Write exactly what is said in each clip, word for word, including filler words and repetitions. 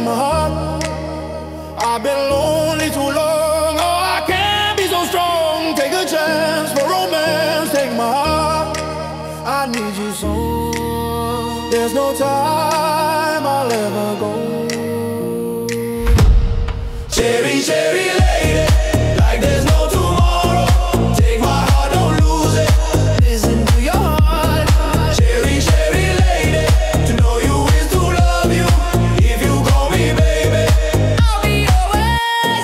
my heart. I've been lonely too long. Oh, I can't be so strong. Take a chance for romance. Take my heart. I need you so. There's no time I'll ever go. Cherry, cherry lady, like there's no tomorrow. Take my heart, don't lose it. Listen to your heart. Cherry, cherry lady, to know you is to love you. If you call me baby, I'll be always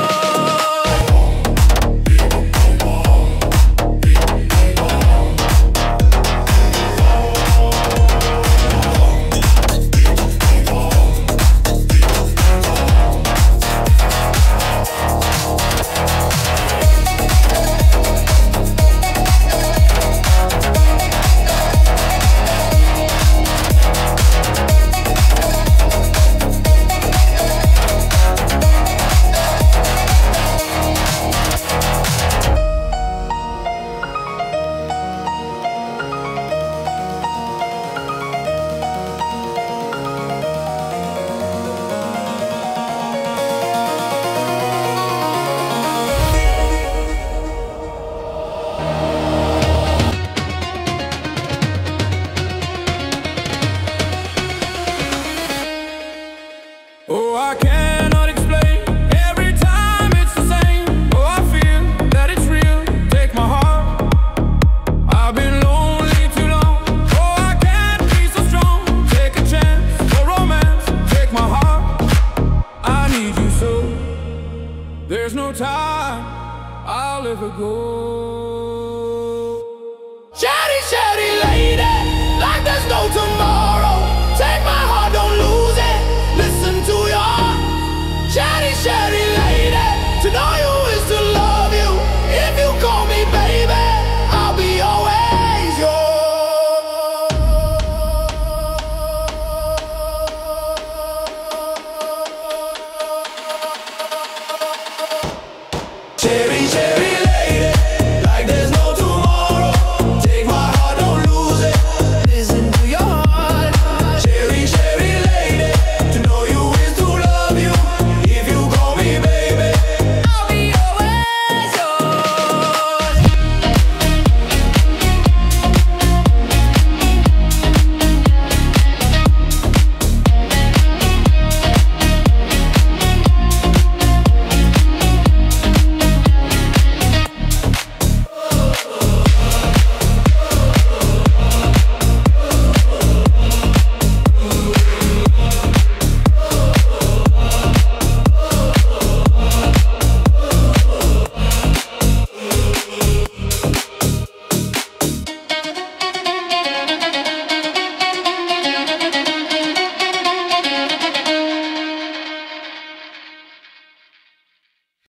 oh, I cannot explain. Every time it's the same. Oh, I feel that it's real. Take my heart. I've been lonely too long. Oh, I can't be so strong. Take a chance for romance. Take my heart. I need you so. There's no time I'll ever go. Chatty, chatty lady, like there's no tomorrow.